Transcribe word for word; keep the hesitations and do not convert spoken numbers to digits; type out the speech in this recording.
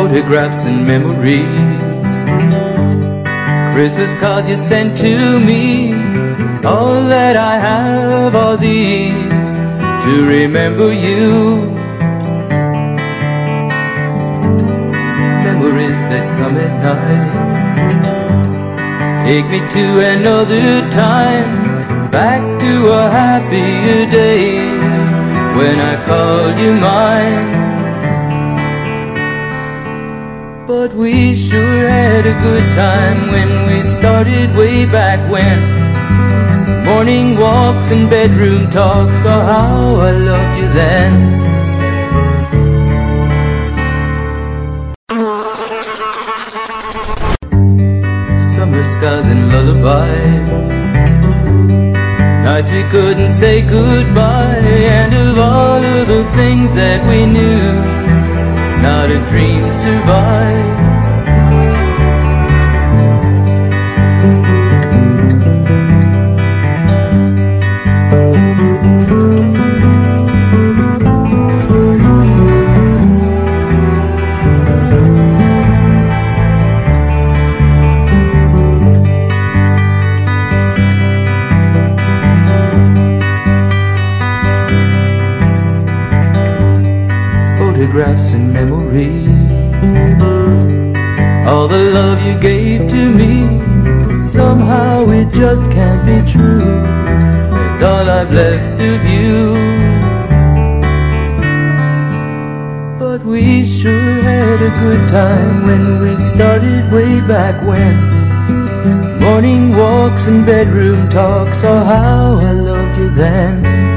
photographs and memories, Christmas cards you sent to me. All that I have are these to remember you. Memories that come at night take me to another time, back to a happier day when I called you mine. But we sure had a good time when we started way back when. Morning walks and bedroom talks, oh how I loved you then. Summer skies and lullabies, nights we couldn't say goodbye, and of all of the things that we knew, not a dream survived. Photographs and memories, all the love you gave to me, somehow it just can't be true. It's all I've left of you. But we sure had a good time when we started way back when. Morning walks and bedroom talks, oh how I loved you then.